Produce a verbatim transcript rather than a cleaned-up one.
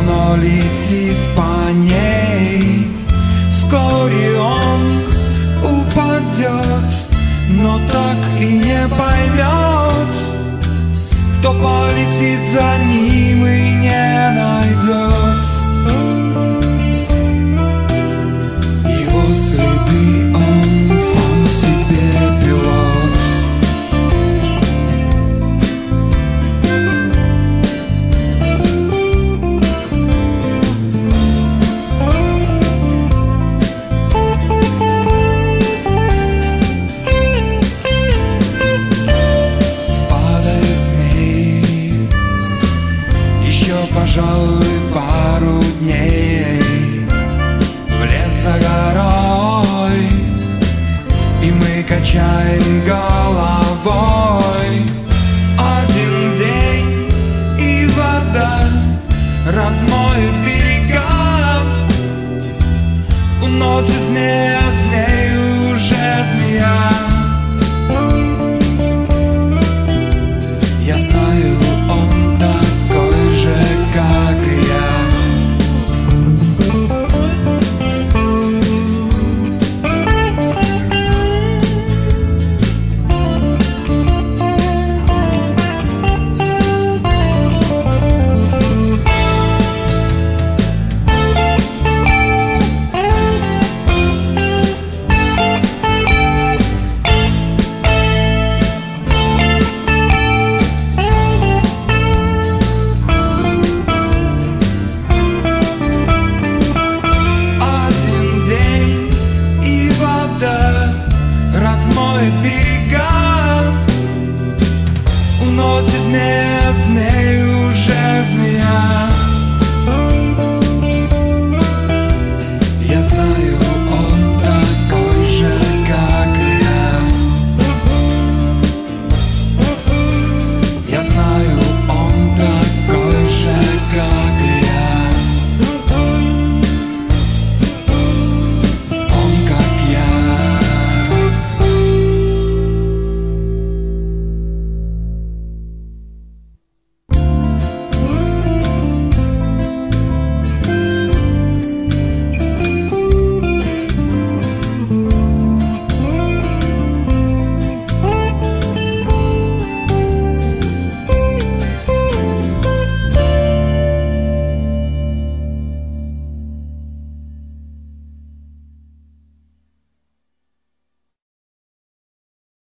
оно летит по ней. Вскоре он упадет, но так и не поймет, кто полетит за ним и не найдет. Его следы он сам себе пилот. Падает змей, еще, пожалуй, пару дней в лес за горой, и мы качаем головой. Один день и вода размоет берега, уносит змея, змею уже змея.